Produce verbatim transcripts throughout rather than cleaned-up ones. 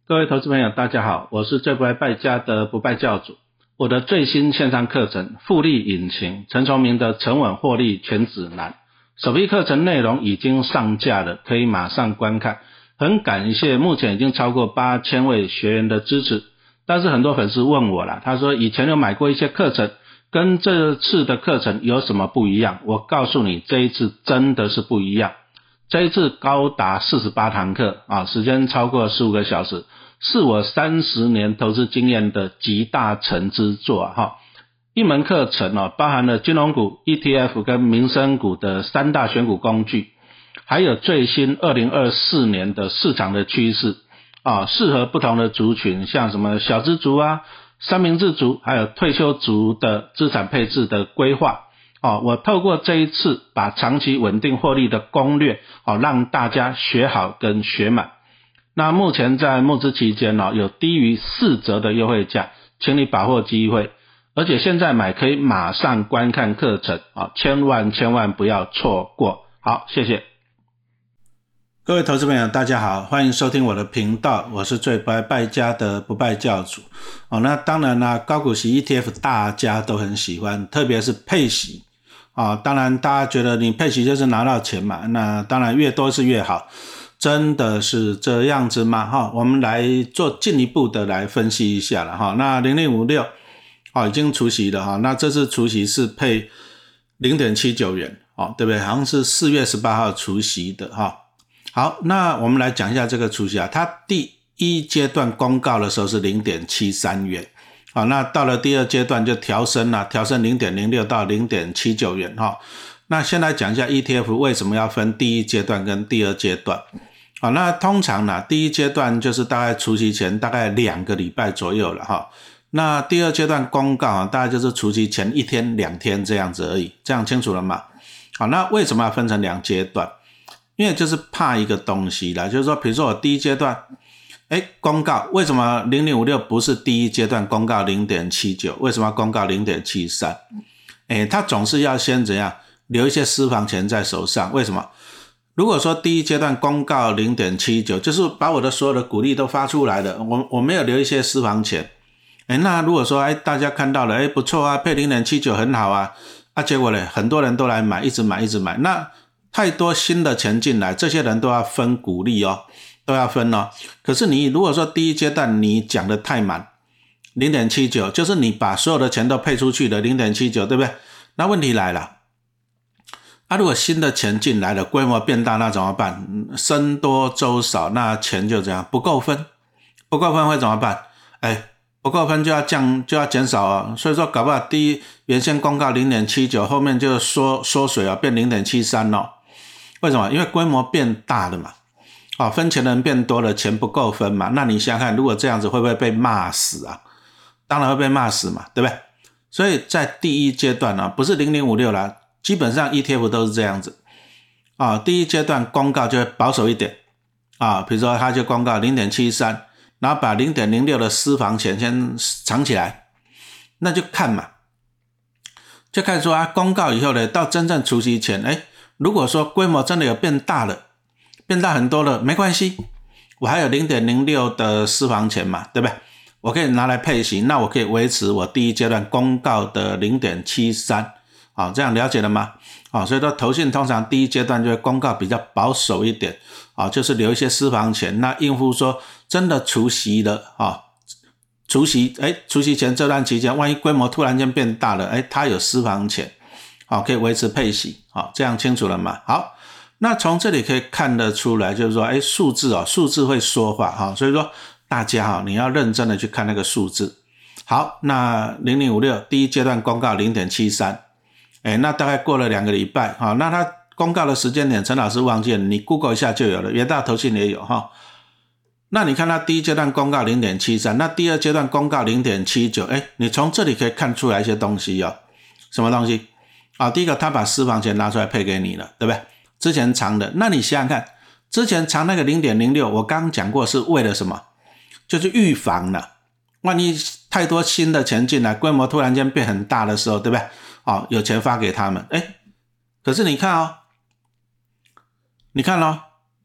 各位投资朋友大家好，我是最不爱败家的不败教主。我的最新线上课程复利引擎陈崇明的沉稳获利全指南，首批课程内容已经上架了，可以马上观看。很感谢目前已经超过八千位学员的支持，但是很多粉丝问我啦，他说以前有买过一些课程，跟这次的课程有什么不一样？我告诉你，这一次真的是不一样。这一次高达四十八堂课啊，时间超过十五个小时，是我三十年投资经验的集大成之作啊哈。一门课程哦，包含了金融股、E T F 跟民生股的三大选股工具，还有最新二零二四年的市场的趋势啊，适合不同的族群，像什么小资族啊、三明治族，还有退休族的资产配置的规划。哦，我透过这一次把长期稳定获利的攻略哦，让大家学好跟学满。那目前在募资期间哦，有低于四折的优惠价，请你把握机会。而且现在买可以马上观看课程啊，千万千万不要错过。好，谢谢。各位投资朋友大家好，欢迎收听我的频道，我是最不爱败家的不败教主。哦，那当然啦，高股息 E T F 大家都很喜欢，特别是配息。啊，当然大家觉得你配息就是拿到钱嘛，那当然越多是越好，真的是这样子吗？哈，我们来做进一步的来分析一下了哈。那零零五六哦已经除息了哈，那这次除息是配 零点七九元哦，对不对？好像是四月十八号除息的哈。好，那我们来讲一下这个除息啊，它第一阶段公告的时候是 零点七三元。好，那到了第二阶段就调升了，调升 零点零六 到 零点七九元哈。那先来讲一下 E T F 为什么要分第一阶段跟第二阶段。好，那通常呢，第一阶段就是大概除息前大概两个礼拜左右了哈。那第二阶段公告啊，大概就是除息前一天两天这样子而已，这样清楚了吗？好，那为什么要分成两阶段？因为就是怕一个东西啦，就是说比如说我第一阶段诶公告，为什么零零五六不是第一阶段公告 零点七九， 为什么要公告 零点七三？ 诶它总是要先怎样留一些私房钱在手上，为什么？如果说第一阶段公告 零点七九， 就是把我的所有的股利都发出来了，我我没有留一些私房钱，诶那如果说诶大家看到了诶不错啊，配 零点七九 很好啊，啊结果呢很多人都来买，一直买一直买，那太多新的钱进来，这些人都要分股利哦，都要分哦。可是你如果说第一阶段你讲的太满 零点七九， 就是你把所有的钱都配出去的 零点七九， 对不对？那问题来了啊，如果新的钱进来了，规模变大，那怎么办？僧多粥少，那钱就这样不够分，不够分会怎么办？哎，不够分就要降，就要减少哦。所以说搞不好第一原先公告 零点七九， 后面就缩缩水哦，变 零点七三 哦。为什么？因为规模变大了嘛，哦，分钱的人变多了，钱不够分嘛，那你想想看，如果这样子会不会被骂死啊？当然会被骂死嘛，对不对？所以在第一阶段呢，不是零零五六啦，基本上 E T F 都是这样子啊，第一阶段公告就会保守一点啊，比如说他就公告 零点七三， 然后把 零点零六 的私房钱先藏起来，那就看嘛，就看说啊，公告以后呢，到真正除息前，诶如果说规模真的有变大了，变大很多了，没关系，我还有 零点零六 的私房钱嘛，对不对？我可以拿来配息，那我可以维持我第一阶段公告的 零点七三， 好，这样了解了吗？好，所以说投信通常第一阶段就会公告比较保守一点，好，就是留一些私房钱，那应付说真的除息了啊，除息，诶除息前这段期间，万一规模突然间变大了，诶它有私房钱，好，可以维持配息，好，这样清楚了吗？好，那从这里可以看得出来，就是说，诶数字哦，数字会说话哈，所以说大家哈，你要认真的去看那个数字。好，那零零五六第一阶段公告 零点七三， 诶那大概过了两个礼拜，好，那它公告的时间点陈老师忘记了，你 Google 一下就有了，元大投信也有哈。那你看它第一阶段公告 零点七三， 那第二阶段公告 零点七九， 诶你从这里可以看出来一些东西哦。什么东西啊？第一个，他把私房钱拿出来配给你了，对不对？之前藏的，那你想想看，之前藏那个 零点零六， 我刚刚讲过是为了什么？就是预防了，万一太多新的钱进来，规模突然间变很大的时候，对不对？哦，有钱发给他们，诶可是你看哦，你看哦，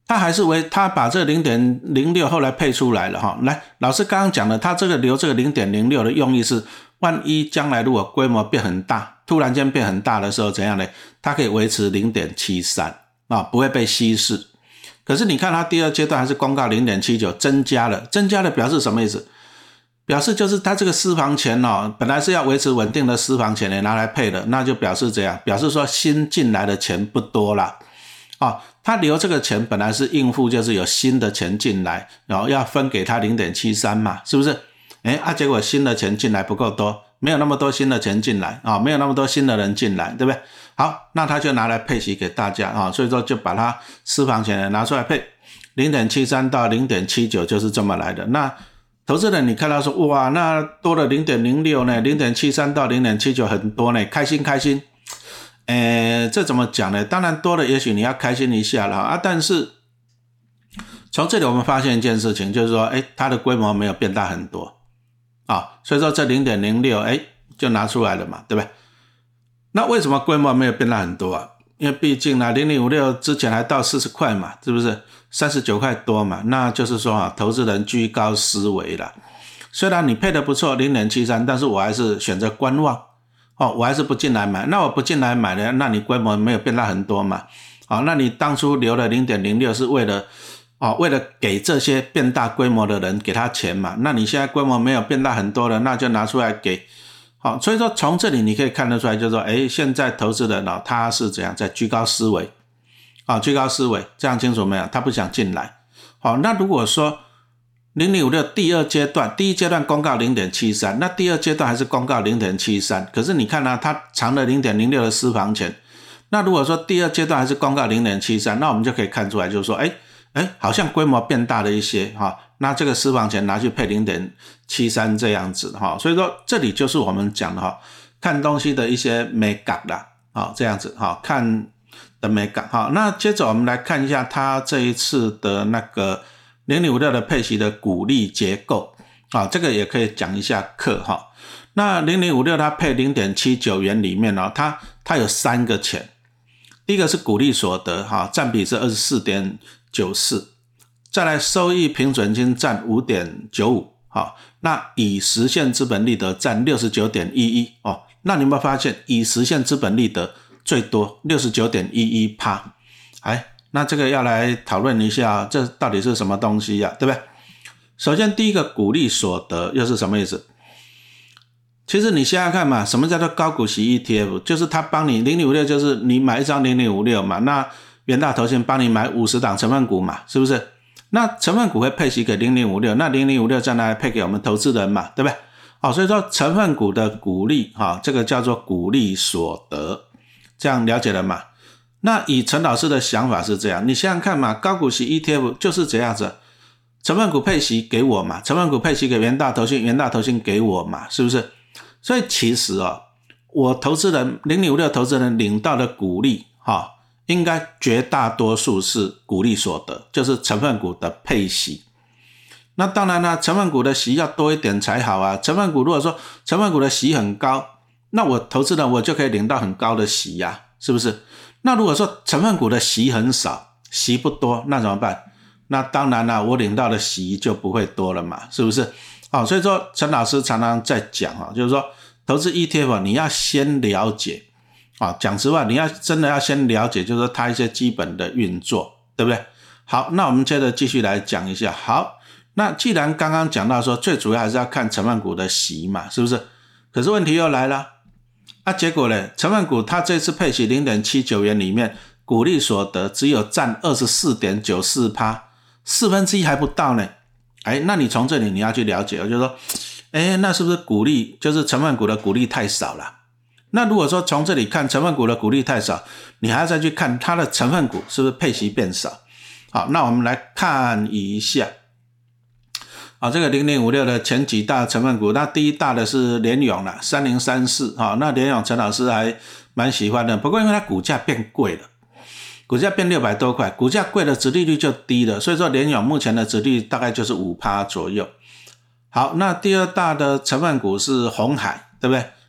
他还是为他把这 零点零六 后来配出来了哈。来，老师刚刚讲的，他这个留这个 零点零六 的用意是，万一将来如果规模变很大，突然间变很大的时候怎样呢？它可以维持 零点七三 啊，不会被稀释。可是你看它第二阶段还是公告 零点七九 增加了，增加了表示什么意思？表示就是它这个私房钱哦，本来是要维持稳定的私房钱也拿来配的，那就表示这样，表示说新进来的钱不多啦。哦，他留这个钱本来是应付就是有新的钱进来，然后要分给他 零点七三 嘛，是不是？诶啊，结果新的钱进来不够多，没有那么多新的钱进来啊、哦，没有那么多新的人进来，对不对？好，那他就拿来配息给大家啊、哦，所以说就把他私房钱拿出来配 零点七三 到 零点七九 就是这么来的。那投资人你看到说哇，那多了 零点零六 呢 ,零点七三 到 零点七九 很多呢，开心开心。诶，这怎么讲呢？当然多了也许你要开心一下了啊，但是从这里我们发现一件事情，就是说诶它的规模没有变大很多啊，所以说这 零点零六 诶就拿出来了嘛，对不对？那为什么规模没有变大很多啊？因为毕竟呢 零点五六 之前还到四十块嘛，是不是三十九块多嘛，那就是说啊，投资人居高思维啦。虽然你配的不错 零点七三， 但是我还是选择观望哦，我还是不进来买。那我不进来买呢，那你规模没有变大很多嘛。好、哦，那你当初留了 零点零六 是为了哦，为了给这些变大规模的人给他钱嘛。那你现在规模没有变大很多了，那就拿出来给。好、哦，所以说从这里你可以看得出来，就是说诶现在投资人哦，他是怎样在居高思维啊、哦，居高思维，这样清楚没有？他不想进来。好、哦，那如果说零点五六第二阶段，第一阶段公告 零点七三， 那第二阶段还是公告 零点七三， 可是你看啊，它藏了 零点零六 的私房钱。那如果说第二阶段还是公告 零点七三， 那我们就可以看出来，就是说诶诶好像规模变大了一些哈、哦，那这个私房钱拿去配 零点七三 这样子哈、哦，所以说这里就是我们讲的哈、哦，看东西的一些美感啦，好、哦、这样子哈、哦，看的美感哈、哦。那接着我们来看一下它这一次的那个零点五六的配息的股利结构啊、哦，这个也可以讲一下课哈、哦。那零点五六它配 零点七九 元里面哦，它它有三个钱，第一个是股利所得哈、哦，占比是 二十四点九四， 再来收益平准金占 五点九五， 好，那已实现资本利得占 六十九点一一 哦，那你有没有发现已实现资本利得最多 六十九点一一%， 哎。那这个要来讨论一下，这到底是什么东西呀、啊？对不对？首先第一个股利所得又是什么意思？其实你想想看嘛，什么叫做高股息 E T F？ 就是它帮你 零点五六 就是你买一张 零点五六 嘛，那元大投信帮你买五十档成分股嘛，是不是？那成分股会配息给零点五六，那零点五六再拿来配给我们投资人嘛，对不对？好，所以说成分股的股利哈，这个叫做股利所得，这样了解了吗？那以陈老师的想法是这样，你想想看嘛，高股息 E T F 就是这样子，成分股配息给我嘛，成分股配息给元大投信，元大投信给我嘛，是不是？所以其实哦，我投资人零点五六投资人领到的股利哈、哦，应该绝大多数是股利所得，就是成分股的配息。那当然啦，成分股的息要多一点才好啊。成分股如果说成分股的息很高，那我投资人我就可以领到很高的息呀、啊，是不是？那如果说成分股的息很少，息不多，那怎么办？那当然啦，我领到的息就不会多了嘛，是不是？好、哦，所以说陈老师常常在讲啊，就是说投资 E T F 你要先了解啊、哦，讲实话，你要真的要先了解，就是说它一些基本的运作，对不对？好，那我们接着继续来讲一下。好，那既然刚刚讲到说最主要还是要看成分股的息嘛，是不是？可是问题又来了。啊，结果呢？成分股它这次配息 零点七九 元里面，股利所得只有占 二十四点九四%， 四分之一还不到呢。哎，那你从这里你要去了解，就是说，哎，那是不是股利就是成分股的股利太少了？那如果说从这里看成分股的股利太少，你还要再去看它的成分股是不是配息变少？好，那我们来看一下。好，这个零点五六的前几大成分股，那第一大的是联咏啦，三零三四，好，那联咏陈老师还蛮喜欢的，不过因为它股价变贵了，股价变六百多块，股价贵了殖利率就低了，所以说联咏目前的殖利率大概就是 百分之五 左右。好，那第二大的成分股是鸿海，对不对？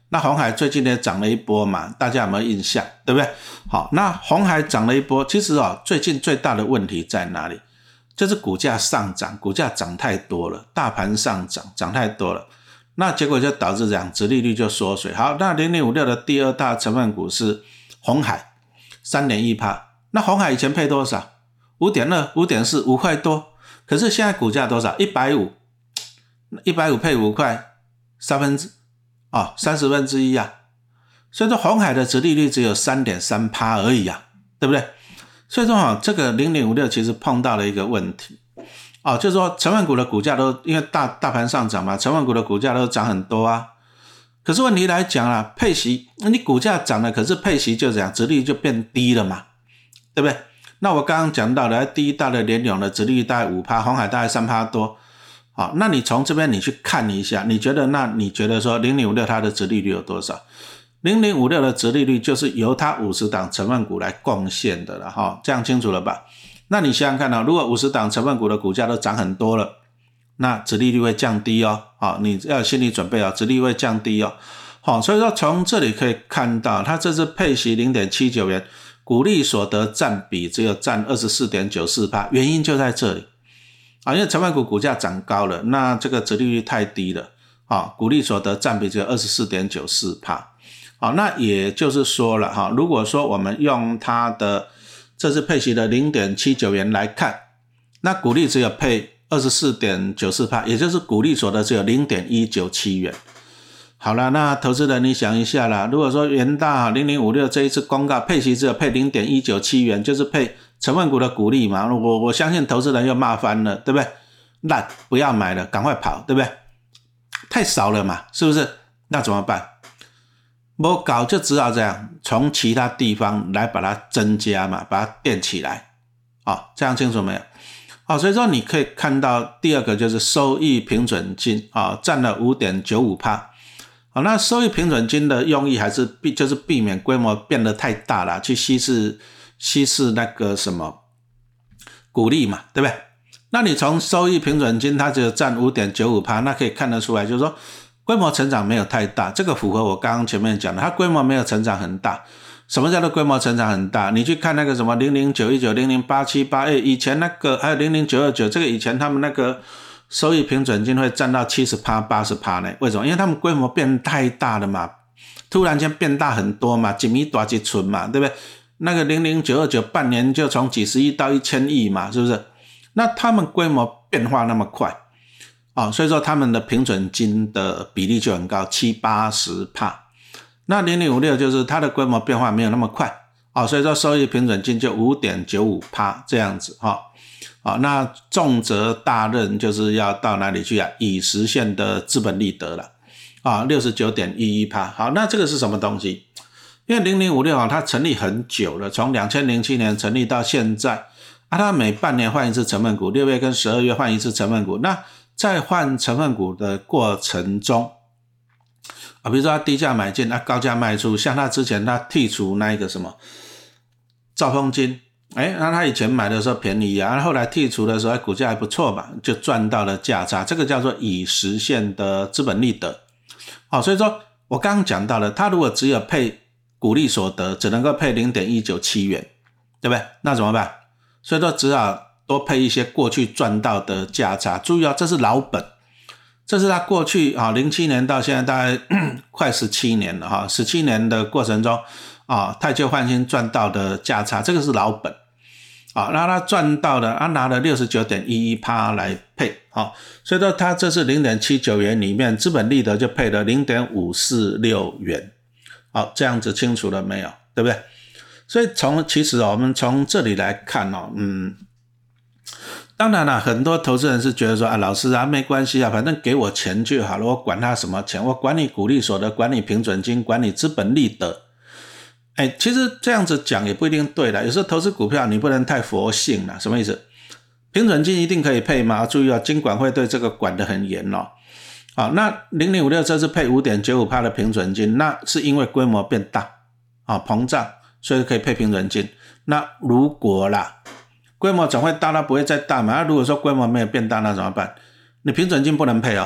那鸿海最近也涨了一波嘛，大家有没有印象？对不对？好，那鸿海涨了一波，其实哦，最近最大的问题在哪里？就是股价上涨，股价涨太多了，大盘上涨涨太多了，那结果就导致这样，殖利率就缩水。好，那零零五六的第二大成分股是鸿海 三点一 那鸿海以前配多少？ 五点二 五点四 五块多，可是现在股价多少？一百五十， 一百五十配五块，三分之哦三十分之一啊。所以说鸿海的殖利率只有 三点三 而已啊，对不对？所以说哦，这个零零五六其实碰到了一个问题哦，就是说成分股的股价都因为大大盘上涨嘛，成分股的股价都涨很多啊。可是问题来讲啦，配息你股价涨了，可是配息就这样，殖利率就变低了嘛，对不对？那我刚刚讲到的第一大的联咏的殖利率大概 百分之五， 鸿海大概 百分之三 多。好，那你从这边你去看一下，你觉得那你觉得说零零五六它的殖利率有多少？零零五六的殖利率就是由它五十档成分股来贡献的了哈，这样清楚了吧？那你想想看哦，如果五十档成分股的股价都涨很多了，那殖利率会降低哦，好，你要有心理准备哦，殖利率会降低哦。好，所以说从这里可以看到，它这次配息 零点七九元，股利所得占比只有占 百分之二十四点九四， 原因就在这里啊，因为成分股股价涨高了，那这个殖利率太低了啊，股利所得占比只有 百分之二十四点九四。好，那也就是说了哈，如果说我们用它的这次配息的 零点七九元来看，那股利只有配 百分之二十四点九四， 也就是股利所得只有 零点一九七元。好了，那投资人你想一下啦，如果说元大零零五六这一次公告配息只有配 零点一九七元，就是配成分股的股利嘛，我我相信投资人又骂翻了，对不对？烂，不要买了，赶快跑，对不对？太少了嘛，是不是？那怎么办？没搞就只好这样，从其他地方来把它增加嘛，把它垫起来。哦，这样清楚没有？哦，所以说你可以看到第二个就是收益平准金啊、哦，占了 百分之五点九五。好，那收益平准金的用意还是避就是避免规模变得太大了，去稀释稀释那个什么股利嘛，对不对？那你从收益平准金它只有占 百分之五点九五， 那可以看得出来，就是说规模成长没有太大，这个符合我刚刚前面讲的，它规模没有成长很大。什么叫做规模成长很大？你去看那个什么零零九一九、零零八七八，以前那个还有零零九二九，这个以前他们那个收益平准金会占到 百分之七十、百分之八十 呢？为什么？因为他们规模变太大了嘛，突然间变大很多嘛，一米大一寸嘛，对不对？那个零零九二九半年就从几十亿到一千亿嘛，是不是？那他们规模变化那么快哦，所以说他们的平准金的比例就很高， 百分之七八十。那零零五六就是它的规模变化没有那么快哦，所以说收益平准金就 百分之五点九五 这样子哈、哦。好，那重责大任就是要到哪里去啊？已实现的资本利得了啊 ，六十九点一一。好，那这个是什么东西？因为零零五六啊，它成立很久了，从二零零七年成立到现在啊，它每半年换一次成分股，六月跟十二月换一次成分股。那在换成分股的过程中啊，比如说它低价买进，它高价卖出，像它之前它剔除那一个什么兆丰金，哎，那他以前买的时候便宜啊，后来剔除的时候股价还不错嘛，就赚到了价差，这个叫做已实现的资本利得。好，所以说我刚刚讲到了，它如果只有配股利所得，只能够配 零点一九七元，对不对？那怎么办？所以说只好多配一些过去赚到的价差。注意哦，这是老本，这是他过去啊，零七年到现在大概快十七年了哈，十七年的过程中啊，太旧换新赚到的价差，这个是老本啊，那他赚到的，他拿了 六十九点一一 来配啊，所以说他这是 零点七九元里面资本利得就配了 零点五四六元。好，这样子清楚了没有？对不对？所以从其实我们从这里来看哦，嗯。当然了，很多投资人是觉得说啊，老师啊，没关系啊，反正给我钱就好了，我管他什么钱，我管你股利所得，管你平准金，管你资本利得。哎，其实这样子讲也不一定对的，有时候投资股票你不能太佛性了，什么意思？平准金一定可以配吗？注意哦，金管会对这个管得很严哦。好，那零零五六这次配 百分之五点九五 的平准金，那是因为规模变大啊，膨胀，所以可以配平准金。那如果啦规模总会大，它不会再大嘛。那如果说规模没有变大，那怎么办？你平准金不能配哦，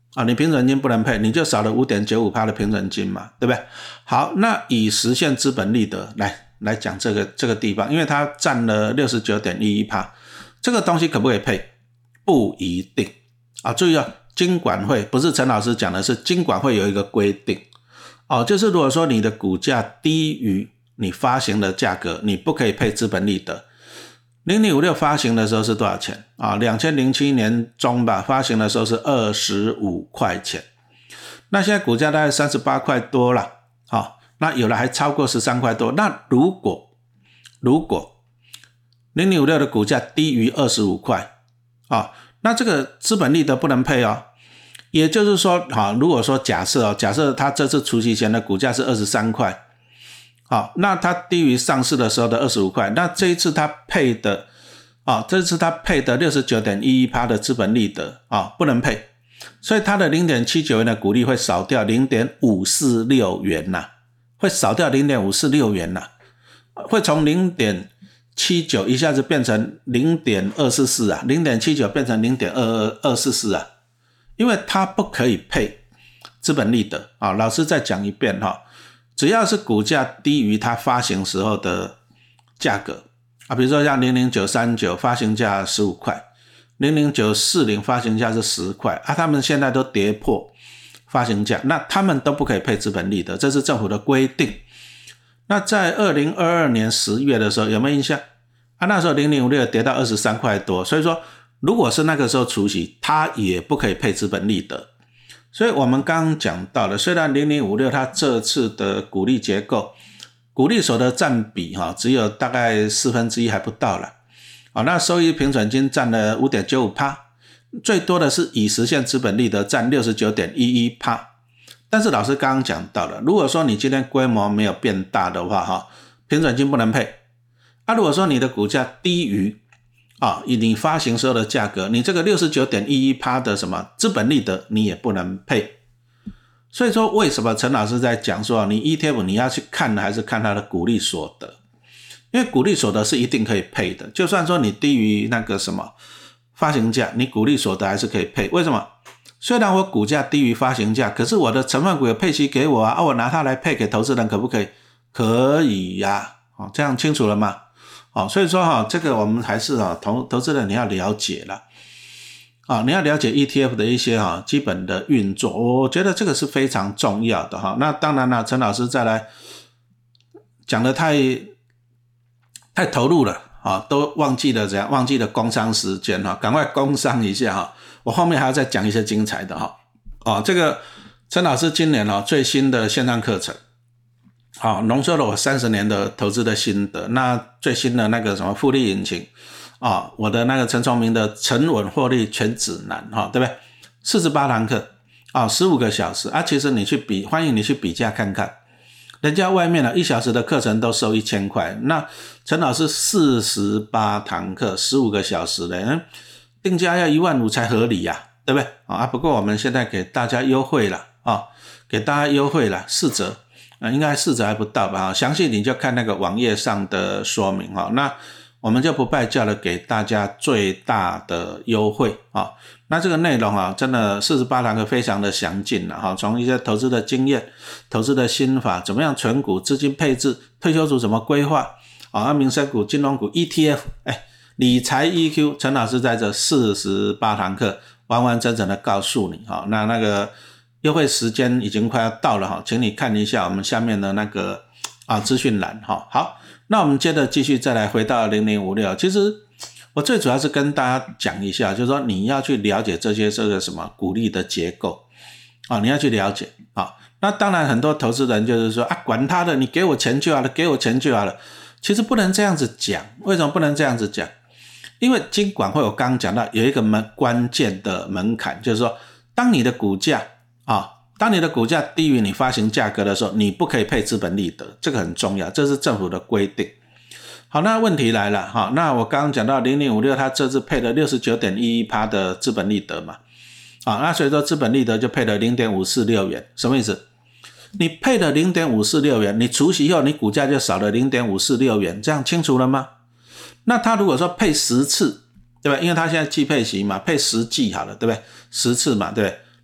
啊，你平准金不能配，你就少了 百分之五点九五 的平准金嘛，对不对？好，那以实现资本利得来来讲这个这个地方，因为它占了 百分之六十九点一一， 这个东西可不可以配？不一定啊，注意啊，金管会不是陈老师讲的，是金管会有一个规定哦，就是如果说你的股价低于你发行的价格，你不可以配资本利得。零零五六发行的时候是多少钱啊？二零零七年中吧，发行的时候是二十五块钱。那现在股价大概三十八块多了，啊，那有的还超过十三块多。那如果如果零零五六的股价低于二十五块，啊，那这个资本利得不能配哦。也就是说，啊，如果说假设哦，假设它这次除息前的股价是二十三块。好，那它低于上市的时候的二十五块，那这一次它配的啊，这次它配的 百分之六十九点一一 的资本利得啊，不能配，所以它的 零点七九元的股利会少掉 零点五四六元呐、啊，会少掉 零点五四六元呐、啊，会从 零点七九 一下子变成 零点二四四 啊 ，零点七九 变成 零点二二四四 啊，因为它不可以配资本利得啊，老师再讲一遍哈。只要是股价低于它发行时候的价格啊，比如说像零零九三九发行价十五块，零零九四零发行价是十块啊，他们现在都跌破发行价，那他们都不可以配资本利得，这是政府的规定。那在二零二二年十月的时候有没有印象啊？那时候零零五六跌到二十三块多，所以说如果是那个时候除息，它也不可以配资本利得。所以我们刚刚讲到了，虽然零零五六它这次的股利结构，股利所得占比哈只有大概四分之一还不到了，好，那收益平准金占了 百分之五点九五， 最多的是已实现资本利得占 百分之六十九点一一。但是老师刚刚讲到了，如果说你今天规模没有变大的话哈，平准金不能配。啊，如果说你的股价低于啊，以你发行时候的价格，你这个 百分之六十九点一一 的什么资本利得你也不能配。所以说为什么陈老师在讲说你 E T F 你要去看的还是看它的股利所得，因为股利所得是一定可以配的，就算说你低于那个什么发行价，你股利所得还是可以配。为什么？虽然我股价低于发行价，可是我的成分股有配息给我啊，啊我拿它来配给投资人可不可以？可以呀、啊哦，这样清楚了吗？哦，所以说哈、哦，这个我们还是啊、哦、投投资人你要了解了啊、哦，你要了解 E T F 的一些哈、哦、基本的运作，我觉得这个是非常重要的哈、哦。那当然了，陈老师再来讲的太太投入了啊、哦，都忘记了怎样，忘记了工商时间哈、哦，赶快工商一下哈、哦，我后面还要再讲一些精彩的哈、哦。哦，这个陈老师今年哦最新的线上课程。好，浓缩了我三十年的投资的心得。那最新的那个什么复利引擎啊，我的那个陈崇明的沉稳获利全指南哈，对不对？四十八堂课啊，十五个小时啊，其实你去比，欢迎你去比价看看，人家外面呢一小时的课程都收一千块，那陈老师四十八堂课，十五个小时的，定价要一万五才合理呀、啊，对不对？啊，不过我们现在给大家优惠了啊，给大家优惠了四折。呃，应该四折还不到吧？详细你就看那个网页上的说明哈。那我们就不拜教了，给大家最大的优惠啊。那这个内容啊，真的四十八堂课非常的详尽了哈。从一些投资的经验、投资的心法，怎么样存股、资金配置、退休组怎么规划啊，民生股、金融股、E T F， 哎，理财 E Q， 陈老师在这四十八堂课完完整整的告诉你哈。那那个。优惠时间已经快要到了哈，请你看一下我们下面的那个啊资讯栏哈。好，那我们接着继续再来回到零零五六。其实我最主要是跟大家讲一下，就是说你要去了解这些这个什么股利的结构啊，你要去了解啊。那当然很多投资人就是说啊，管他的，你给我钱就好了，给我钱就好了。其实不能这样子讲，为什么不能这样子讲？因为金管会我刚刚讲到有一个门关键的门槛，就是说当你的股价啊，当你的股价低于你发行价格的时候，你不可以配资本利得，这个很重要，这是政府的规定。好，那问题来了哈，那我刚刚讲到零零五六它这次配了 百分之六十九点一一 的资本利得嘛，啊，那所以说资本利得就配了 零点五四六元，什么意思？你配了 零点五四六元，你除息后你股价就少了 零点五四六元，这样清楚了吗？那他如果说配十次，对吧？因为他现在季配息嘛，配十季好了，对不对？十次嘛，对不对？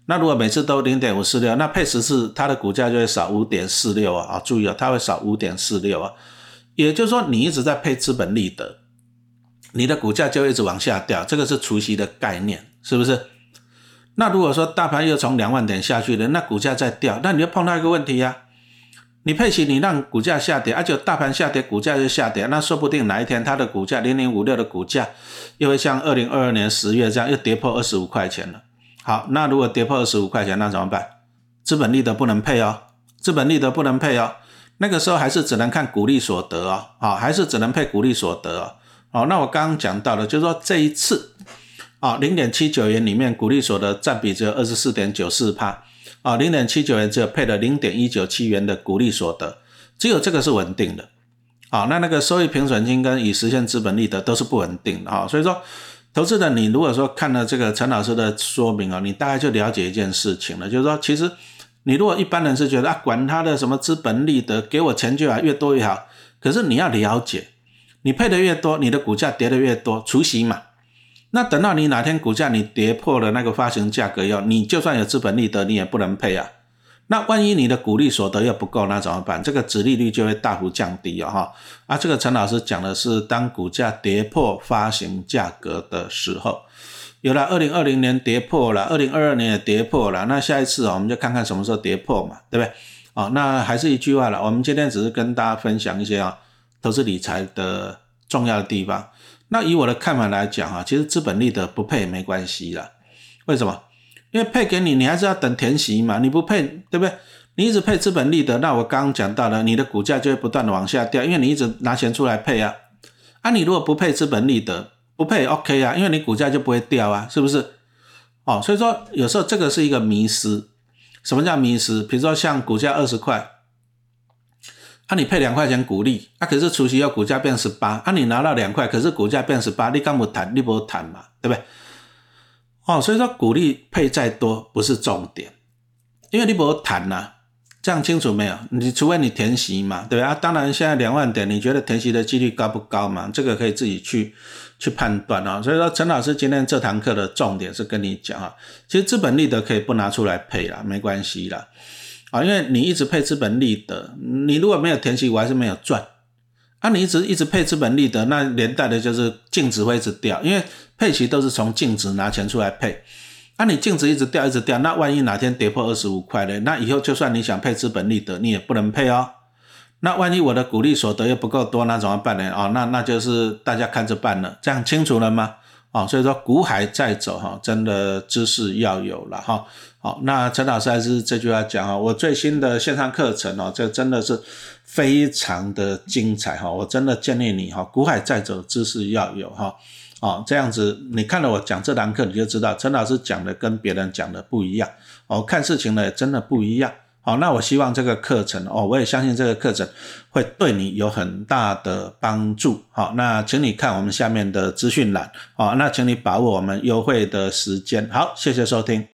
那如果每次都 零点五四六， 那配十次它的股价就会少 五点四六 啊，注意哦，它会少 五点四六 啊，也就是说你一直在配资本利得，你的股价就会一直往下掉，这个是除息的概念，是不是？那如果说大盘又从两万点下去了，那股价再掉，那你就碰到一个问题啊，你配息你让股价下跌，而且大盘下跌股价就下跌，那说不定哪一天它的股价零零五六的股价又会像二零二二年十月这样又跌破二十五块钱了。好，那如果跌破二十五块钱那怎么办？资本利得不能配哦，资本利得不能配哦，那个时候还是只能看股利所得哦，好，还是只能配股利所得哦。好，那我刚刚讲到了，就是说这一次啊 零点七九 元里面股利所得占比只有 百分之二十四点九四 啊 零点七九 元只有配了 零点一九七 元的股利所得，只有这个是稳定的。好，那那个收益平准金跟已实现资本利得都是不稳定的啊，所以说投资人你如果说看了这个陈老师的说明啊，你大概就了解一件事情了，就是说其实你如果一般人是觉得啊管他的什么资本利得，给我钱就好，越多越好，可是你要了解，你配的越多，你的股价跌的越多，除息嘛。那等到你哪天股价你跌破了那个发行价格以后，你就算有资本利得你也不能配啊。那万一你的股利所得又不够，那怎么办？这个殖利率就会大幅降低哦哈。啊，这个陈老师讲的是当股价跌破发行价格的时候，有了二零二零年跌破了，二零二二年也跌破了，那下一次我们就看看什么时候跌破嘛，对不对？哦，那还是一句话了，我们今天只是跟大家分享一些啊投资理财的重要的地方。那以我的看法来讲啊，其实资本利得不配也没关系啦。为什么？因为配给你，你还是要等填息嘛，你不配，对不对？你一直配资本利得，那我刚刚讲到了，你的股价就会不断的往下掉，因为你一直拿钱出来配啊。啊，你如果不配资本利得，不配 OK 啊，因为你股价就不会掉啊，是不是？哦，所以说有时候这个是一个迷思。什么叫迷思？比如说像股价二十块，啊你配两块钱股利，啊可是除息后股价变十八，啊你拿到两块，可是股价变十八，你敢不谈？你不谈嘛，对不对？哦，所以说股利配再多不是重点，因为你不谈啊，这样清楚没有？你除非你填息嘛，对吧？啊，当然现在两万点，你觉得填息的几率高不高嘛？这个可以自己去去判断啊。所以说陈老师今天这堂课的重点是跟你讲啊，其实资本利得可以不拿出来配啦，没关系啦。啊，因为你一直配资本利得，你如果没有填息，我还是没有赚。啊，你一直一直配资本利得，那连带的就是净值会一直掉，因为配息都是从净值拿钱出来配。啊，你净值一直掉一直掉，那万一哪天跌破二十五块呢？那以后就算你想配资本利得，你也不能配哦。那万一我的股利所得又不够多，那怎么办呢？哦，那那就是大家看着办了，这样清楚了吗？哦，所以说股海在走哈，真的知识要有了哈。好，那陈老师还是这句话讲哈，我最新的线上课程哦，这真的是非常的精彩哈，我真的建议你哈，股海在走，知识要有哈。哦，这样子你看了我讲这堂课，你就知道陈老师讲的跟别人讲的不一样哦，看事情呢真的不一样。好，那我希望这个课程哦，我也相信这个课程会对你有很大的帮助。好，那请你看我们下面的资讯栏，好，那请你把握我们优惠的时间。好，谢谢收听。